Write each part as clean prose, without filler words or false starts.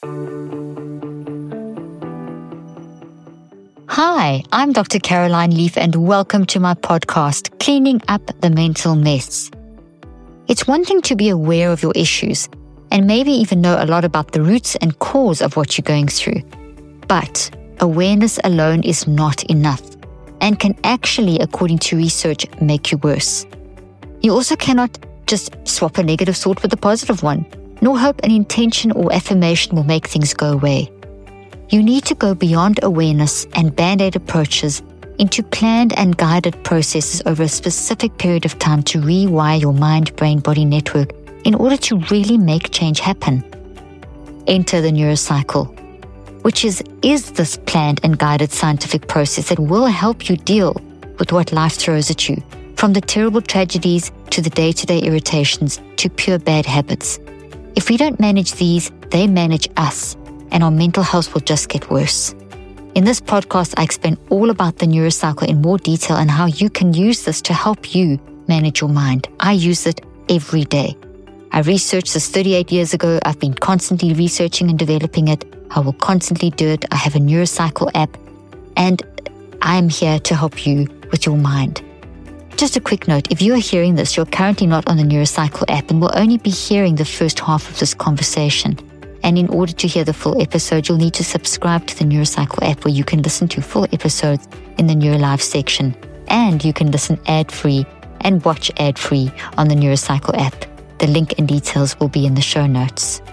Hi, I'm Dr. Caroline Leaf, and welcome to my podcast, Cleaning Up the Mental Mess. It's one thing to be aware of your issues and maybe even know a lot about the roots and cause of what you're going through. But awareness alone is not enough and can actually, according to research, make you worse. You also cannot just swap a negative thought with a positive one, nor hope an intention or affirmation will make things go away. You need to go beyond awareness and band-aid approaches into planned and guided processes over a specific period of time to rewire your mind-brain-body network in order to really make change happen. Enter the neurocycle, which is this planned and guided scientific process that will help you deal with what life throws at you, from the terrible tragedies to the day-to-day irritations to pure bad habits. If we don't manage these, they manage us, and our mental health will just get worse. In this podcast, I explain all about the neurocycle in more detail and how you can use this to help you manage your mind. I use it every day. I researched this 38 years ago. I've been constantly researching and developing it. I will constantly do it. I have a neurocycle app, and I'm here to help you with your mind. Just a quick note, if you are hearing this, you're currently not on the neurocycle app and will only be hearing the first half of this conversation. And in order to hear the full episode, you'll need to subscribe to the Neurocycle app, where you can listen to full episodes in the NeuroLive section. And you can listen ad-free and watch ad-free on the Neurocycle app. The link and details will be in the show notes.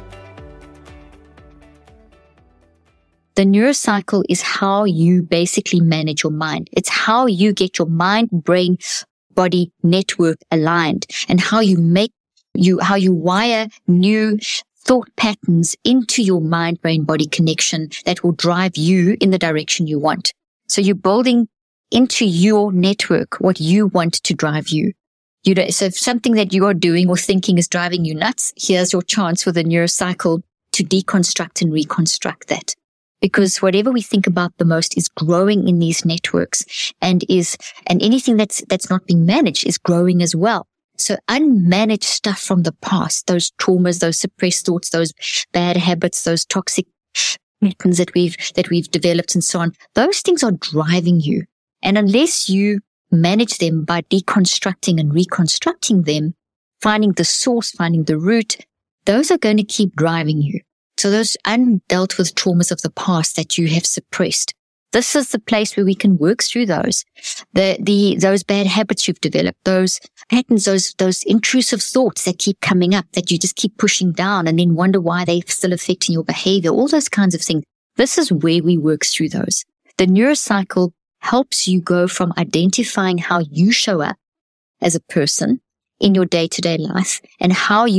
The neurocycle is how you basically manage your mind. It's how you get your mind, brain, body network aligned, and how you wire new thought patterns into your mind-brain-body connection that will drive you in the direction you want. So you're building into your network what you want to drive you. So if something that you are doing or thinking is driving you nuts, here's your chance with a neurocycle to deconstruct and reconstruct that. Because whatever we think about the most is growing in these networks, and anything that's not being managed is growing as well. So unmanaged stuff from the past, those traumas, those suppressed thoughts, those bad habits, those toxic patterns that we've developed and so on, those things are driving you. And unless you manage them by deconstructing and reconstructing them, finding the source, finding the root, those are going to keep driving you. So those undealt with traumas of the past that you have suppressed, this is the place where we can work through those. Those bad habits you've developed, those patterns, those intrusive thoughts that keep coming up, that you just keep pushing down and then wonder why they're still affecting your behavior, all those kinds of things. This is where we work through those. The neurocycle helps you go from identifying how you show up as a person in your day-to-day life, and how you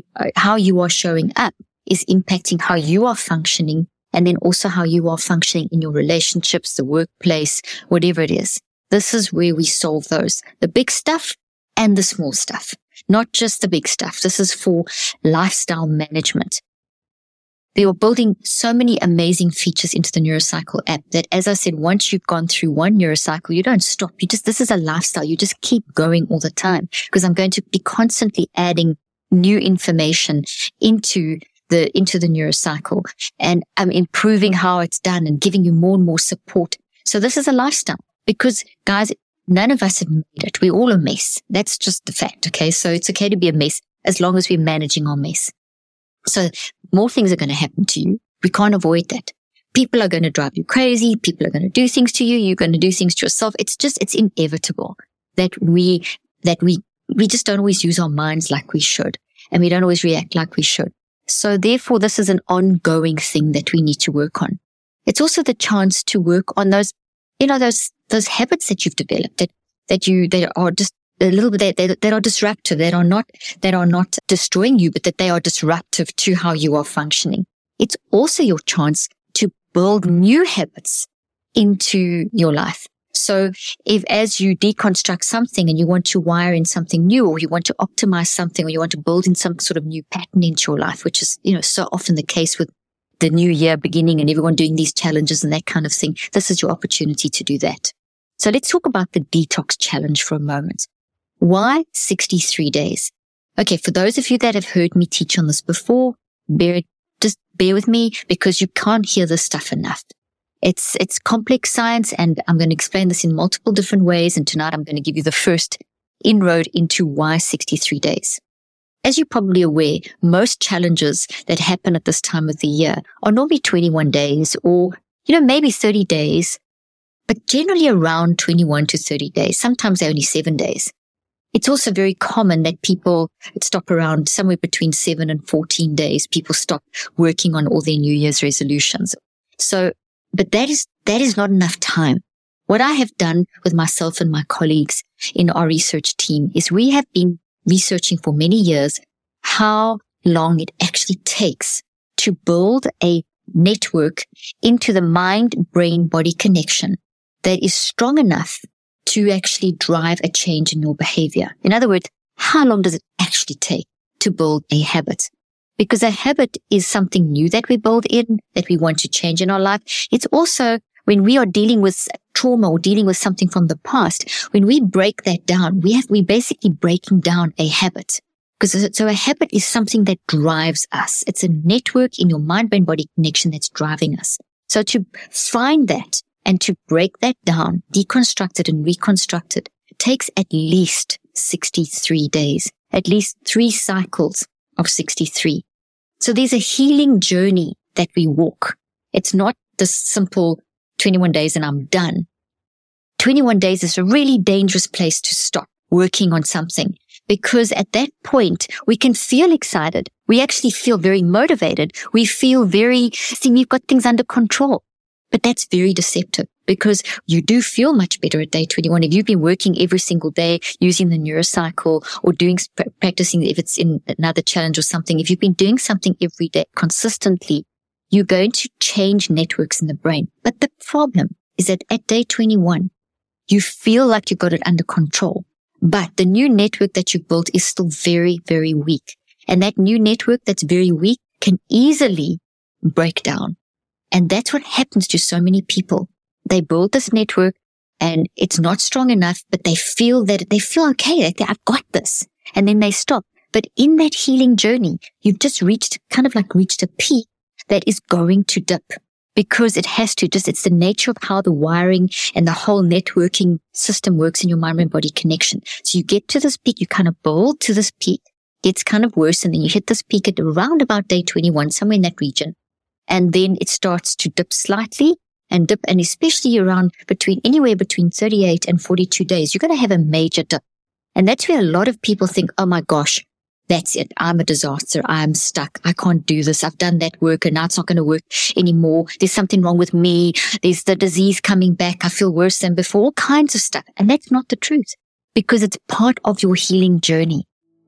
are showing up is impacting how you are functioning, and then also how you are functioning in your relationships, the workplace, whatever it is. This is where we solve those, the big stuff and the small stuff, not just the big stuff. This is for lifestyle management. They are building so many amazing features into the Neurocycle app that, as I said, once you've gone through one Neurocycle, you don't stop. This is a lifestyle. You just keep going all the time, because I'm going to be constantly adding new information into the Neurocycle, and I'm improving how it's done and giving you more and more support. So this is a lifestyle, because guys, none of us have made it. We're all a mess. That's just the fact. Okay. So it's okay to be a mess as long as we're managing our mess. So more things are going to happen to you. We can't avoid that. People are going to drive you crazy. People are going to do things to you. You're going to do things to yourself. It's inevitable that we just don't always use our minds like we should, and we don't always react like we should. So therefore, this is an ongoing thing that we need to work on. It's also the chance to work on those habits that you've developed that are just a little bit, that are disruptive, that are not destroying you, but that they are disruptive to how you are functioning. It's also your chance to build new habits into your life. So if, as you deconstruct something and you want to wire in something new, or you want to optimize something, or you want to build in some sort of new pattern into your life, which is, so often the case with the new year beginning and everyone doing these challenges and that kind of thing, this is your opportunity to do that. So let's talk about the detox challenge for a moment. Why 63 days? Okay, for those of you that have heard me teach on this before, Berit just bear with me because you can't hear this stuff enough. It's complex science, and I'm going to explain this in multiple different ways. And tonight I'm going to give you the first inroad into why 63 days. As you're probably aware, most challenges that happen at this time of the year are normally 21 days or, maybe 30 days, but generally around 21 to 30 days. Sometimes they're only 7 days. It's also very common that people stop around somewhere between 7 and 14 days. People stop working on all their New Year's resolutions. But that is not enough time. What I have done with myself and my colleagues in our research team is we have been researching for many years how long it actually takes to build a network into the mind-brain-body connection that is strong enough to actually drive a change in your behavior. In other words, how long does it actually take to build a habit? Because a habit is something new that we build in, that we want to change in our life. It's also when we are dealing with trauma or dealing with something from the past, when we break that down, we're basically breaking down a habit. So a habit is something that drives us. It's a network in your mind-brain-body connection that's driving us. So to find that and to break that down, deconstruct it and reconstruct it, takes at least 63 days, at least 3 cycles of 63. So there's a healing journey that we walk. It's not the simple 21 days and I'm done. 21 days is a really dangerous place to stop working on something, because at that point we can feel excited. We actually feel very motivated. We feel we've got things under control. But that's very deceptive, because you do feel much better at day 21. If you've been working every single day using the neurocycle or practicing, if it's in another challenge or something, if you've been doing something every day consistently, you're going to change networks in the brain. But the problem is that at day 21, you feel like you got it under control, but the new network that you built is still very, very weak. And that new network that's very weak can easily break down. And that's what happens to so many people. They build this network and it's not strong enough, but they feel okay. I've got this. And then they stop. But in that healing journey, you've just reached a peak that is going to dip, because it has to it's the nature of how the wiring and the whole networking system works in your mind and body connection. So you get to this peak, you kind of build to this peak, gets kind of worse, and then you hit this peak at around about day 21, somewhere in that region. And then it starts to dip slightly and especially anywhere between 38 and 42 days, you're going to have a major dip. And that's where a lot of people think, oh my gosh, that's it. I'm a disaster. I'm stuck. I can't do this. I've done that work and now it's not going to work anymore. There's something wrong with me. There's the disease coming back. I feel worse than before, all kinds of stuff. And that's not the truth, because it's part of your healing journey.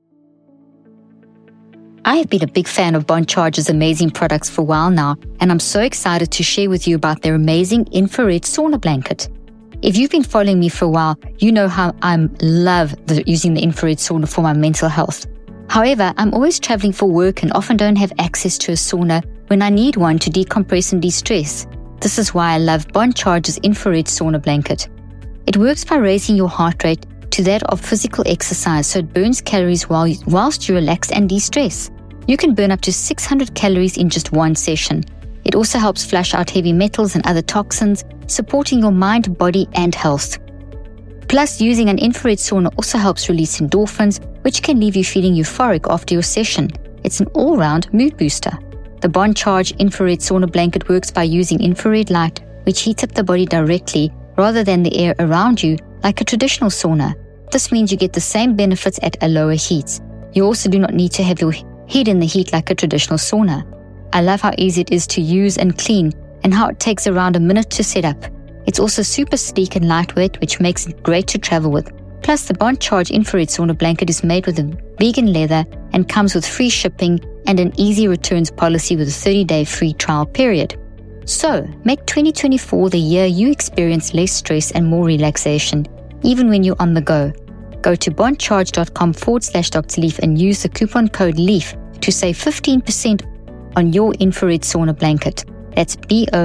I have been a big fan of Bond Charge's amazing products for a while now, and I'm so excited to share with you about their amazing infrared sauna blanket. If you've been following me for a while, you know how I love using the infrared sauna for my mental health. However, I'm always traveling for work and often don't have access to a sauna when I need one to decompress and de-stress. This is why I love Bond Charge's infrared sauna blanket. It works by raising your heart rate to that of physical exercise, so it burns calories whilst you relax and de-stress. You can burn up to 600 calories in just one session. It also helps flush out heavy metals and other toxins, supporting your mind, body, and health. Plus, using an infrared sauna also helps release endorphins, which can leave you feeling euphoric after your session. It's an all-round mood booster. The Bond Charge infrared sauna blanket works by using infrared light, which heats up the body directly rather than the air around you like a traditional sauna. This means you get the same benefits at a lower heat. You also do not need to have your head in the heat like a traditional sauna. I love how easy it is to use and clean, and how it takes around a minute to set up. It's also super sleek and lightweight, which makes it great to travel with. Plus, the Bond Charge infrared sauna blanket is made with a vegan leather and comes with free shipping and an easy returns policy with a 30-day free trial period. So, make 2024 the year you experience less stress and more relaxation, even when you're on the go. Go to bondcharge.com/Dr. Leaf and use the coupon code LEAF to save 15% on your infrared sauna blanket. That's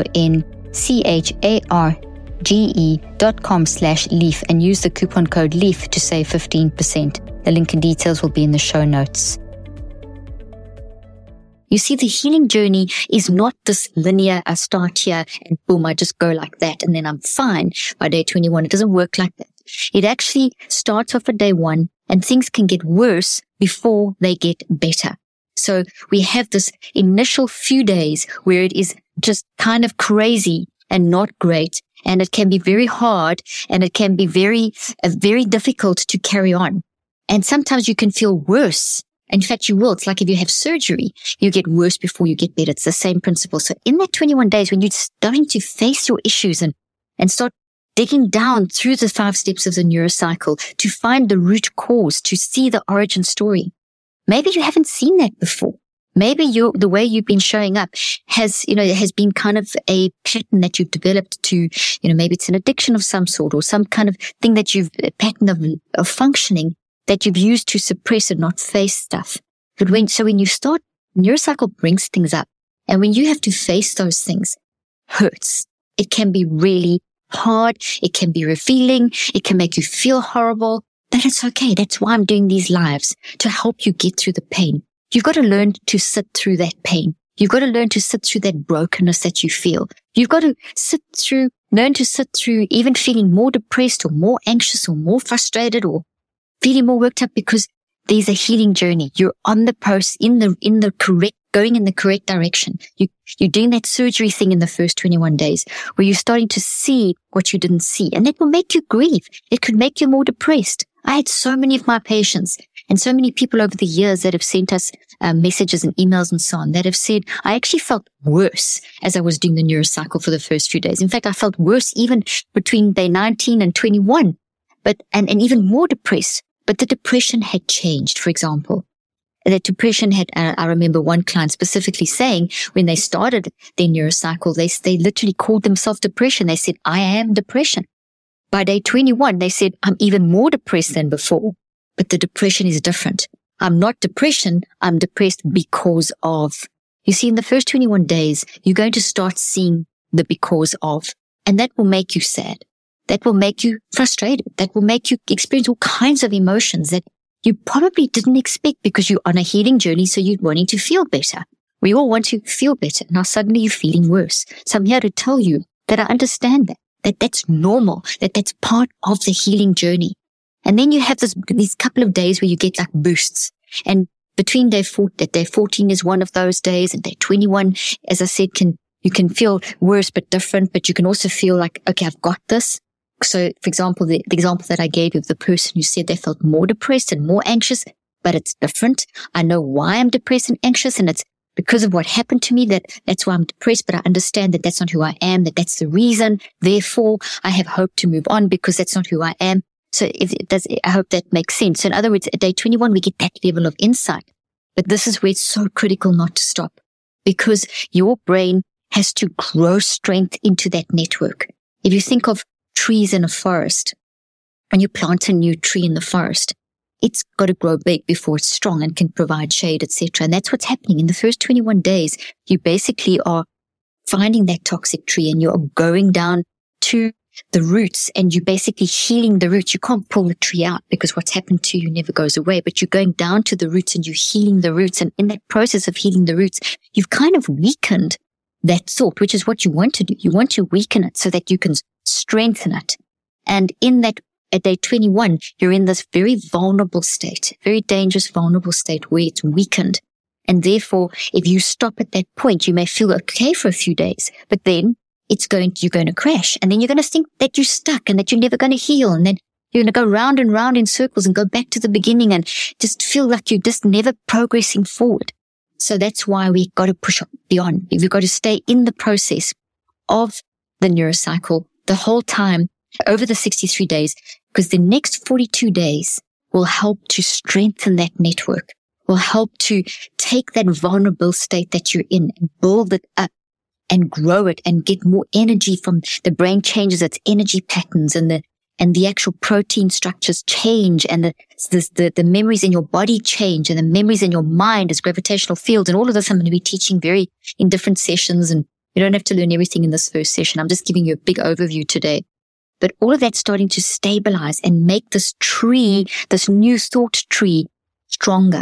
BONCHARGE.com/LEAF and use the coupon code LEAF to save 15%. The link and details will be in the show notes. You see, the healing journey is not this linear, I start here and boom, I just go like that and then I'm fine by day 21. It doesn't work like that. It actually starts off at day 1 and things can get worse before they get better. So we have this initial few days where it is just kind of crazy and not great. And it can be very hard and it can be very difficult to carry on. And sometimes you can feel worse. In fact, you will. It's like if you have surgery, you get worse before you get better. It's the same principle. So in that 21 days, when you're starting to face your issues and start digging down through the 5 steps of the neurocycle to find the root cause, to see the origin story, maybe you haven't seen that before. Maybe the way you've been showing up has been kind of a pattern that you've developed to, maybe it's an addiction of some sort or some kind of thing that a pattern of functioning that you've used to suppress and not face stuff. But when you start, neurocycle brings things up. And when you have to face those things, hurts. It can be really hard. It can be revealing. It can make you feel horrible. But it's okay. That's why I'm doing these lives, to help you get through the pain. You've got to learn to sit through that pain. You've got to learn to sit through that brokenness that you feel. You've got to learn to sit through even feeling more depressed or more anxious or more frustrated or feeling more worked up, because there's a healing journey. You're on the post going in the correct direction. You're doing that surgery thing in the first 21 days where you're starting to see what you didn't see, and that will make you grieve. It could make you more depressed. I had so many of my patients and so many people over the years that have sent us messages and emails and so on that have said, I actually felt worse as I was doing the neurocycle for the first few days. In fact, I felt worse even between day 19 and 21, and even more depressed. But the depression had changed, for example. The depression had, I remember one client specifically saying when they started their neurocycle, they literally called themselves depression. They said, I am depression. By day 21, they said, I'm even more depressed than before, but the depression is different. I'm not depression. I'm depressed because of. You see, in the first 21 days, you're going to start seeing the because of, and that will make you sad. That will make you frustrated. That will make you experience all kinds of emotions that you probably didn't expect because you're on a healing journey, so you're wanting to feel better. We all want to feel better. Now suddenly you're feeling worse. So I'm here to tell you that I understand that's normal, that's part of the healing journey. And then you have these couple of days where you get like boosts. And between day 14 is one of those days, and day 21, as I said, you can feel worse but different, but you can also feel like, okay, I've got this. So, for example, the example that I gave of the person who said they felt more depressed and more anxious, but it's different. I know why I'm depressed and anxious, and it's because of what happened to me that's why I'm depressed, but I understand that that's not who I am, that's the reason. Therefore, I have hope to move on because that's not who I am. So I hope that makes sense. So in other words, at day 21, we get that level of insight. But this is where it's so critical not to stop, because your brain has to grow strength into that network. If you think of trees in a forest, when you plant a new tree in the forest, it's got to grow big before it's strong and can provide shade, etc. And that's what's happening. In the first 21 days, you basically are finding that toxic tree and you're going down to the roots and you're basically healing the roots. You can't pull the tree out because what's happened to you never goes away, but you're going down to the roots and you're healing the roots. And in that process of healing the roots, you've kind of weakened that thought, which is what you want to do. You want to weaken it so that you can strengthen it. And in that, at day 21, you're in this very vulnerable state, very dangerous, vulnerable state where it's weakened. And therefore, if you stop at that point, you may feel okay for a few days, but then you're going to crash. And then you're going to think that you're stuck and that you're never going to heal. And then you're going to go round and round in circles and go back to the beginning and just feel like you're just never progressing forward. So that's why we've got to push beyond. We've got to stay in the process of the neurocycle the whole time over the 63 days, because the next 42 days will help to strengthen that network, will help to take that vulnerable state that you're in and build it up and grow it and get more energy from the brain. Changes its energy patterns and the actual protein structures change and the memories in your body change and the memories in your mind as gravitational fields. And all of this I'm going to be teaching in different sessions, and you don't have to learn everything in this first session. I'm just giving you a big overview today. But all of that's starting to stabilize and make this tree, this new thought tree, stronger.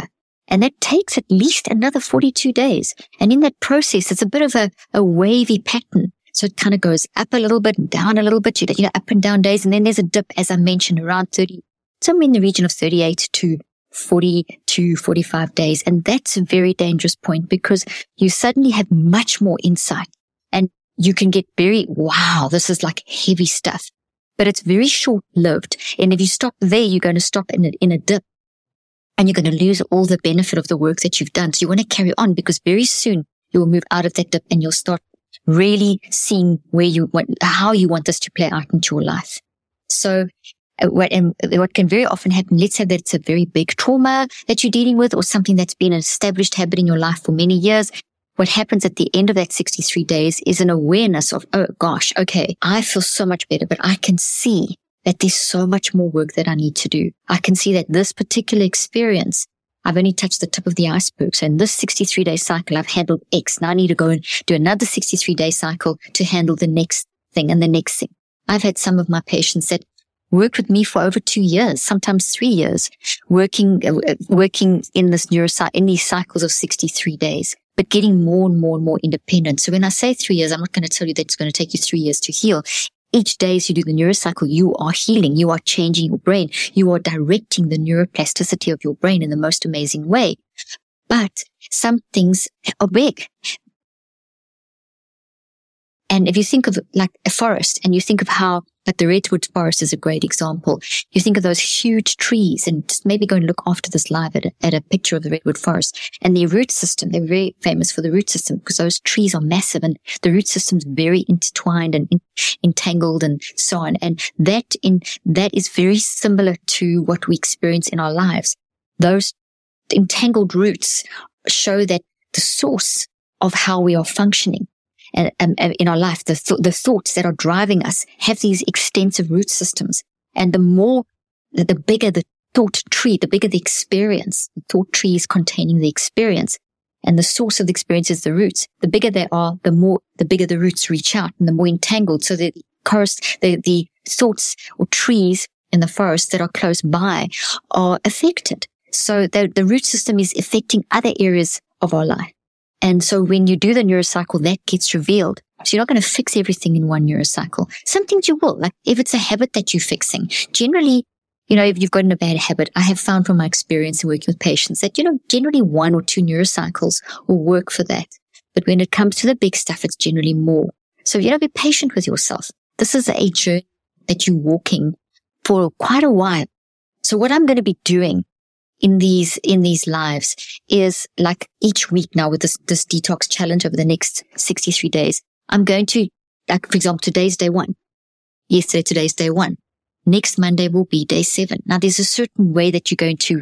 And that takes at least another 42 days. And in that process, it's a bit of a wavy pattern. So it kind of goes up a little bit and down a little bit, up and down days. And then there's a dip, as I mentioned, around 30, somewhere in the region of 38 to 42, 45 days. And that's a very dangerous point because you suddenly have much more insight and you can get wow, this is like heavy stuff, but it's very short lived. And if you stop there, you're going to stop in a dip. And you're going to lose all the benefit of the work that you've done. So you want to carry on because very soon you will move out of that dip and you'll start really seeing how you want this to play out into your life. So what can very often happen, let's say that it's a very big trauma that you're dealing with or something that's been an established habit in your life for many years. What happens at the end of that 63 days is an awareness of, oh gosh, okay, I feel so much better, but I can see that there's so much more work that I need to do. I can see that this particular experience, I've only touched the tip of the iceberg. So in this 63-day cycle, I've handled X. Now I need to go and do another 63-day cycle to handle the next thing and the next thing. I've had some of my patients that worked with me for over 2 years, sometimes 3 years, working in this in these cycles of 63 days, but getting more and more and more independent. So when I say 3 years, I'm not going to tell you that it's going to take you 3 years to heal. Each day as you do the neurocycle, you are healing, you are changing your brain, you are directing the neuroplasticity of your brain in the most amazing way. But some things are big. And if you think of like a forest and you think of how, like the redwood forest is a great example. You think of those huge trees and just maybe go and look after this live at a picture of the redwood forest and the root system. They're very famous for the root system because those trees are massive and the root system's very intertwined and entangled and so on. And that is very similar to what we experience in our lives. Those entangled roots show that the source of how we are functioning and in our life, the thoughts that are driving us have these extensive root systems. And the bigger the thought tree, the bigger the experience. The thought tree is containing the experience. And the source of the experience is the roots. The bigger they are, the bigger the roots reach out and the more entangled. So the thoughts or trees in the forest that are close by are affected. So the root system is affecting other areas of our life. And so when you do the neurocycle, that gets revealed. So you're not going to fix everything in one neurocycle. Some things you will, like if it's a habit that you're fixing. Generally, if you've gotten a bad habit, I have found from my experience in working with patients that, generally 1 or 2 neurocycles will work for that. But when it comes to the big stuff, it's generally more. So, be patient with yourself. This is a journey that you're walking for quite a while. So what I'm going to be doing in these lives is like each week now with this detox challenge over the next 63 days, I'm going to, like, for example, today's day 1. Today's day 1. Next Monday will be day 7. Now there's a certain way that you're going to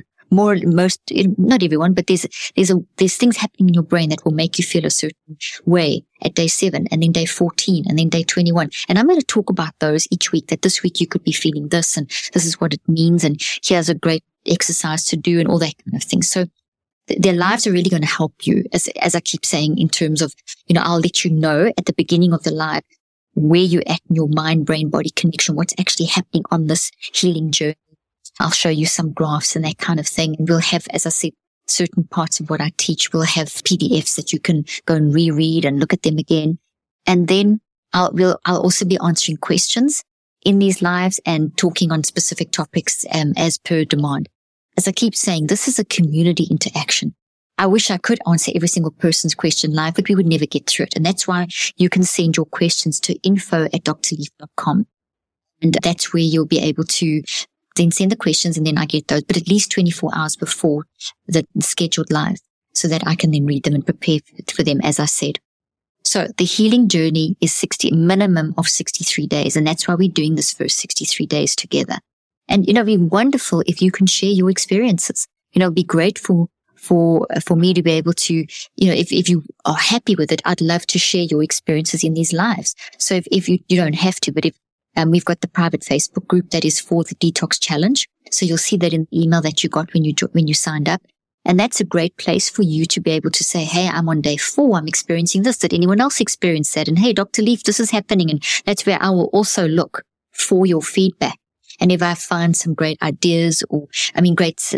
not everyone, but there's things happening in your brain that will make you feel a certain way at day 7 and then day 14 and then day 21. And I'm going to talk about those each week, that this week you could be feeling this and this is what it means. And here's a great exercise to do and all that kind of thing. So their lives are really going to help you, as I keep saying, in terms of, I'll let you know at the beginning of the live where you're at in your mind, brain, body connection, what's actually happening on this healing journey. I'll show you some graphs and that kind of thing. And we'll have, as I said, certain parts of what I teach. We'll have PDFs that you can go and reread and look at them again. And then I'll also be answering questions in these lives and talking on specific topics, as per demand. As I keep saying, this is a community interaction. I wish I could answer every single person's question live, but we would never get through it. And that's why you can send your questions to info@drleaf.com. And that's where you'll be able to then send the questions and then I get those, but at least 24 hours before the scheduled live so that I can then read them and prepare for them, as I said. So the healing journey is minimum of 63 days. And that's why we're doing this first 63 days together. And, it'd be wonderful if you can share your experiences. It'd be grateful for me to be able to, if you are happy with it, I'd love to share your experiences in these lives. So if you don't have to, but if we've got the private Facebook group that is for the detox challenge. So you'll see that in the email that you got when you signed up. And that's a great place for you to be able to say, hey, I'm on day 4. I'm experiencing this. Did anyone else experience that? And hey, Dr. Leaf, this is happening. And that's where I will also look for your feedback. And if I find some great ideas or, great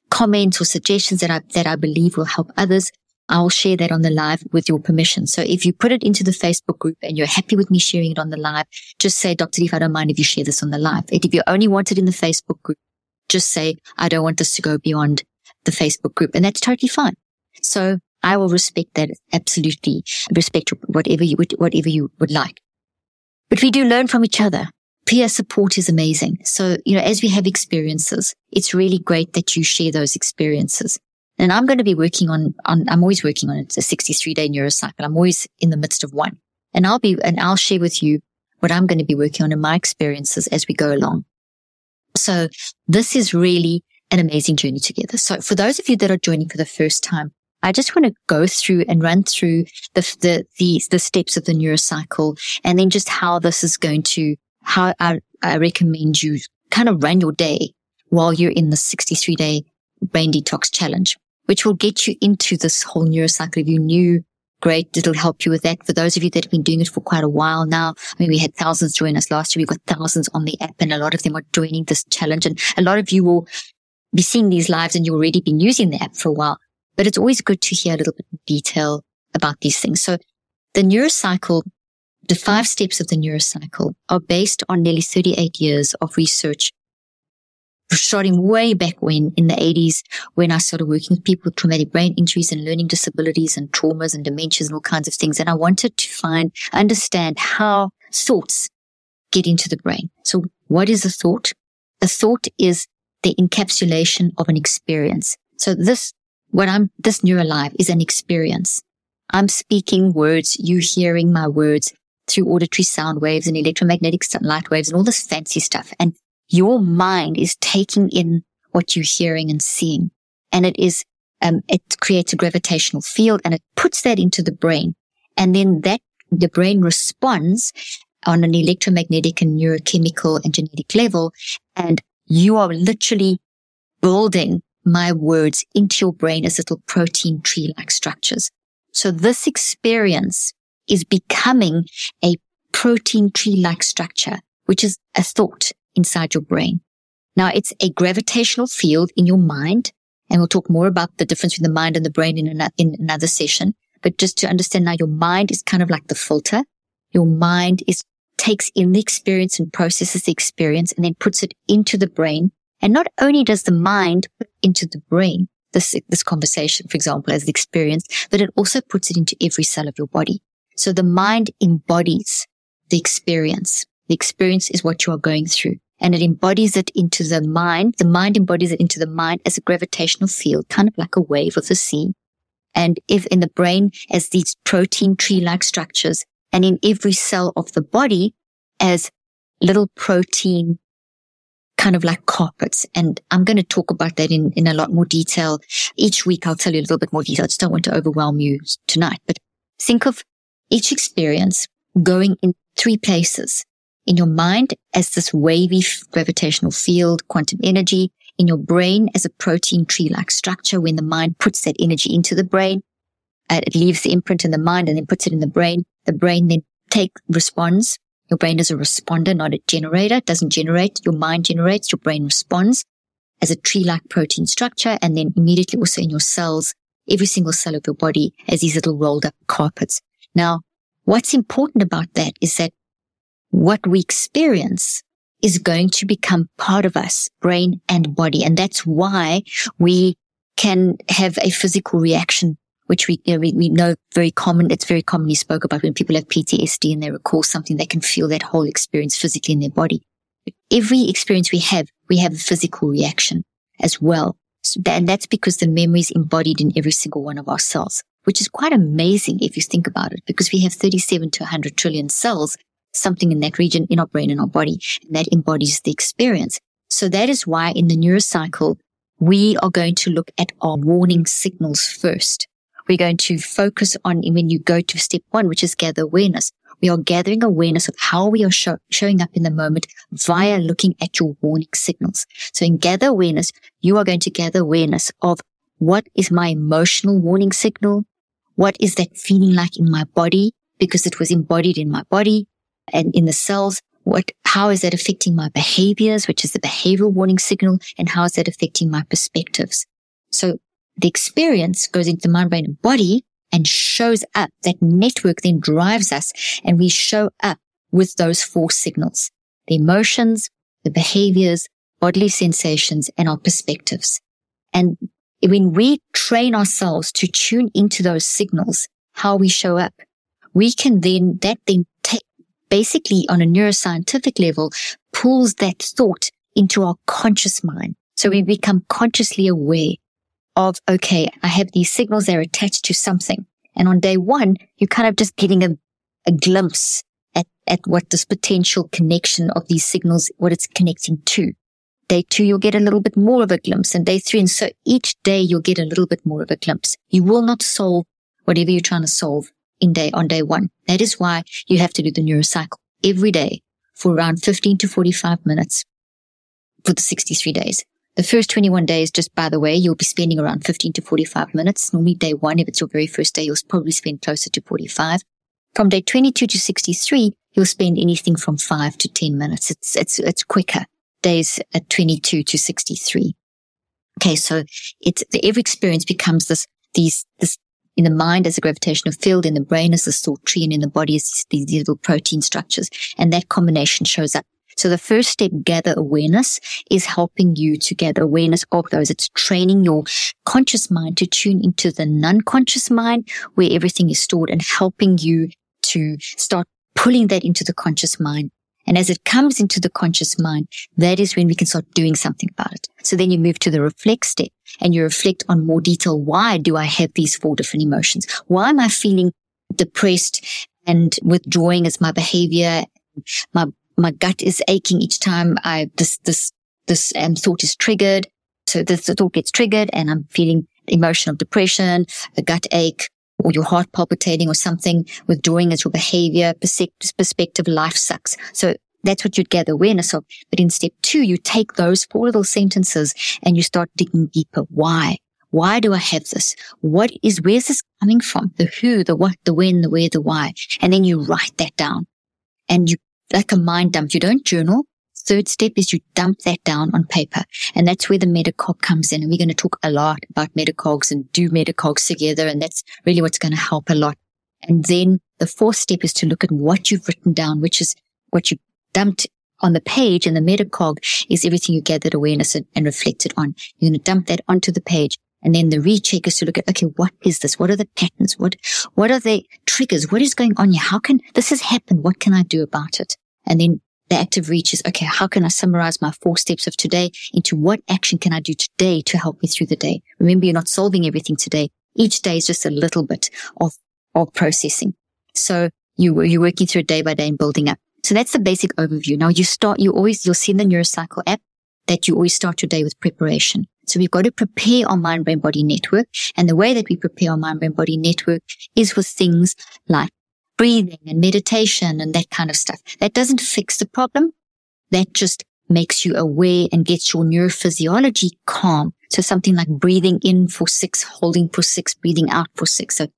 comments or suggestions that I believe will help others, I'll share that on the live with your permission. So if you put it into the Facebook group and you're happy with me sharing it on the live, just say, Dr. Leaf, I don't mind if you share this on the live. If you only want it in the Facebook group, just say, I don't want this to go beyond the Facebook group. And that's totally fine. So I will respect that, absolutely respect whatever you would like. But we do learn from each other. Peer support is amazing. So, as we have experiences, it's really great that you share those experiences. And I'm going to be working I'm always working on it. It's a 63-day neurocycle. I'm always in the midst of one. And I'll share with you what I'm going to be working on in my experiences as we go along. So this is really an amazing journey together. So for those of you that are joining for the first time, I just want to go through and run through the steps of the neurocycle, and then just how this is going to, how I recommend you kind of run your day while you're in the 63-day brain detox challenge, which will get you into this whole neurocycle. If you're new, great. It'll help you with that. For those of you that have been doing it for quite a while now, we had thousands join us last year. We've got thousands on the app, and a lot of them are joining this challenge. And a lot of you will be seeing these lives and you've already been using the app for a while. But it's always good to hear a little bit of detail about these things. So the neurocycle, the 5 steps of the neurocycle are based on nearly 38 years of research, starting way back when in the 80s, when I started working with people with traumatic brain injuries and learning disabilities and traumas and dementias and all kinds of things. And I wanted to understand how thoughts get into the brain. So what is a thought? A thought is the encapsulation of an experience. So this NeuroLive is an experience. I'm speaking words, you hearing my words through auditory sound waves and electromagnetic light waves and all this fancy stuff. And your mind is taking in what you're hearing and seeing. And it creates a gravitational field, and it puts that into the brain. And then the brain responds on an electromagnetic and neurochemical and genetic level. And you are literally building my words into your brain as little protein tree-like structures. So this experience is becoming a protein tree-like structure, which is a thought inside your brain. Now, it's a gravitational field in your mind, and we'll talk more about the difference between the mind and the brain in another session. But just to understand now, your mind is kind of like the filter. Your mind takes in the experience and processes the experience and then puts it into the brain. And not only does the mind put into the brain this conversation, for example, as the experience, but it also puts it into every cell of your body. So the mind embodies the experience. The experience is what you are going through, and it embodies it into the mind. The mind embodies it into the mind as a gravitational field, kind of like a wave of the sea. And if in the brain as these protein tree-like structures, and in every cell of the body as little protein kind of like carpets. And I'm going to talk about that in a lot more detail. Each week I'll tell you a little bit more detail. I just don't want to overwhelm you tonight, but think of each experience going in 3 places. In your mind as this wavy gravitational field, quantum energy. In your brain as a protein tree-like structure. When the mind puts that energy into the brain, it leaves the imprint in the mind and then puts it in the brain. The brain then responds. Your brain is a responder, not a generator. It doesn't generate. Your mind generates. Your brain responds as a tree-like protein structure. And then immediately also in your cells, every single cell of your body as these little rolled up carpets. Now, what's important about that is that what we experience is going to become part of us, brain and body. And that's why we can have a physical reaction, which we know very common. It's very commonly spoke about when people have PTSD and they recall something, they can feel that whole experience physically in their body. But every experience we have a physical reaction as well. And that's because the memory is embodied in every single one of our cells, which is quite amazing if you think about it, because we have 37 to 100 trillion cells, something in that region in our brain and our body, and that embodies the experience. So that is why in the neurocycle, we are going to look at our warning signals first. We're going to focus on when you go to step 1, which is gather awareness. We are gathering awareness of how we are showing up in the moment via looking at your warning signals. So in gather awareness, you are going to gather awareness of what is my emotional warning signal? What is that feeling like in my body? Because it was embodied in my body and in the cells. How is that affecting my behaviors, which is the behavioral warning signal? And how is that affecting my perspectives? So the experience goes into the mind, brain, and body and shows up. That network then drives us, and we show up with those 4 signals: the emotions, the behaviors, bodily sensations, and our perspectives. And when we train ourselves to tune into those signals, how we show up, we can then take, basically on a neuroscientific level, pulls that thought into our conscious mind. So we become consciously aware of, okay, I have these signals that are attached to something. And on day 1, you're kind of just getting a glimpse at what this potential connection of these signals, what it's connecting to. Day 2, you'll get a little bit more of a glimpse, and day 3. And so each day you'll get a little bit more of a glimpse. You will not solve whatever you're trying to solve on day 1. That is why you have to do the neurocycle every day for around 15 to 45 minutes for the 63 days. The first 21 days, just by the way, you'll be spending around 15 to 45 minutes. Normally day 1, if it's your very first day, you'll probably spend closer to 45. From day 22 to 63, you'll spend anything from 5 to 10 minutes. It's quicker. Days at 22 to 63. Okay, so every experience becomes this in the mind as a gravitational field, in the brain as a thought tree, and in the body as these little protein structures. And that combination shows up. So the first step, gather awareness, is helping you to gather awareness of those. It's training your conscious mind to tune into the non-conscious mind where everything is stored, and helping you to start pulling that into the conscious mind. And as it comes into the conscious mind, that is when we can start doing something about it. So then you move to the reflect step, and you reflect on more detail. Why do I have these 4 different emotions? Why am I feeling depressed and withdrawing as my behavior? My gut is aching each time this thought is triggered. So this thought gets triggered, and I'm feeling emotion of depression, a gut ache, or your heart palpitating or something, withdrawing as your behavior, perspective, life sucks. So that's what you'd gather awareness of. But in step 2, you take those 4 little sentences and you start digging deeper. Why? Why do I have this? Where's this coming from? The who, the what, the when, the where, the why. And then you write that down. And you, like a mind dump, you don't journal. 3rd step is you dump that down on paper. And that's where the metacog comes in. And we're going to talk a lot about metacogs and do metacogs together. And that's really what's going to help a lot. And then the 4th step is to look at what you've written down, which is what you dumped on the page. And the metacog is everything you gathered awareness and reflected on. You're going to dump that onto the page. And then the recheck is to look at, okay, what is this? What are the patterns? What are the triggers? What is going on here? How can this has happened? What can I do about it? And then the active reach is, okay, how can I summarize my 4 steps of today into what action can I do today to help me through the day? Remember, you're not solving everything today. Each day is just a little bit of processing. So you're working through it day by day and building up. So that's the basic overview. Now you'll see in the Neurocycle app that you always start your day with preparation. So we've got to prepare our mind-brain-body network. And the way that we prepare our mind-brain-body network is with things like breathing and meditation and that kind of stuff. That doesn't fix the problem. That just makes you aware and gets your neurophysiology calm. So something like breathing in for 6, holding for 6, breathing out for 6. So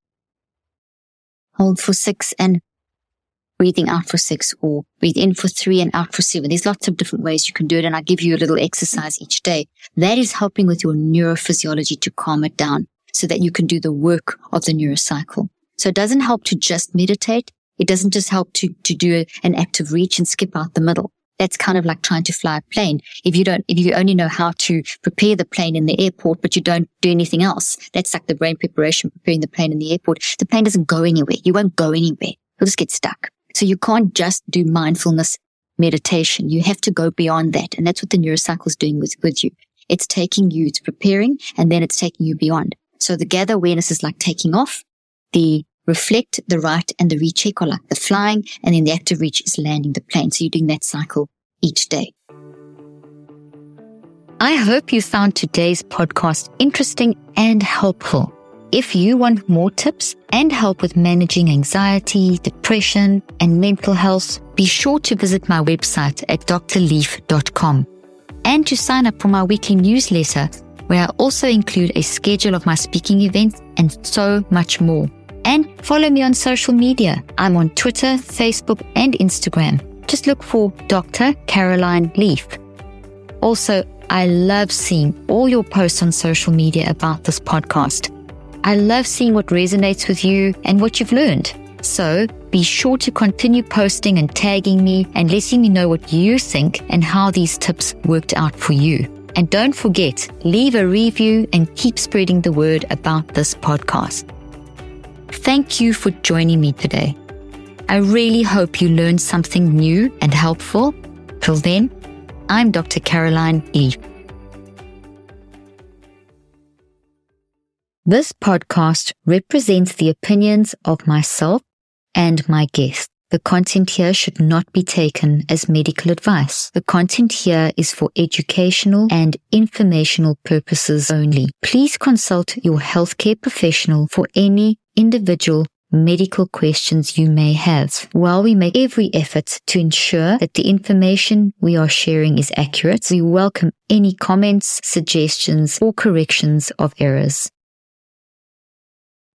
hold for 6 and breathing out for 6, or breathe in for 3 and out for 7. There's lots of different ways you can do it. And I give you a little exercise each day. That is helping with your neurophysiology to calm it down so that you can do the work of the Neurocycle. So it doesn't help to just meditate. It doesn't just help to do an active reach and skip out the middle. That's kind of like trying to fly a plane. If you only know how to prepare the plane in the airport, but you don't do anything else, that's like the brain preparation, preparing the plane in the airport. The plane doesn't go anywhere. You won't go anywhere. You'll just get stuck. So you can't just do mindfulness meditation. You have to go beyond that. And that's what the Neurocycle is doing with you. It's taking you to preparing, and then it's taking you beyond. So the gather awareness is like taking off. The reflect, the write, and the recheck are like the flying, and then the active reach is landing the plane. So you're doing that cycle each day. I hope you found today's podcast interesting and helpful. If you want more tips and help with managing anxiety, depression, and mental health, be sure to visit my website at drleaf.com and to sign up for my weekly newsletter, where I also include a schedule of my speaking events and so much more. And follow me on social media. I'm on Twitter, Facebook, and Instagram. Just look for Dr. Caroline Leaf. Also, I love seeing all your posts on social media about this podcast. I love seeing what resonates with you and what you've learned. So be sure to continue posting and tagging me and letting me know what you think and how these tips worked out for you. And don't forget, leave a review and keep spreading the word about this podcast. Thank you for joining me today. I really hope you learned something new and helpful. Till then, I'm Dr. Caroline Lee. This podcast represents the opinions of myself and my guests. The content here should not be taken as medical advice. The content here is for educational and informational purposes only. Please consult your healthcare professional for any individual medical questions you may have. While we make every effort to ensure that the information we are sharing is accurate, we welcome any comments, suggestions, or corrections of errors.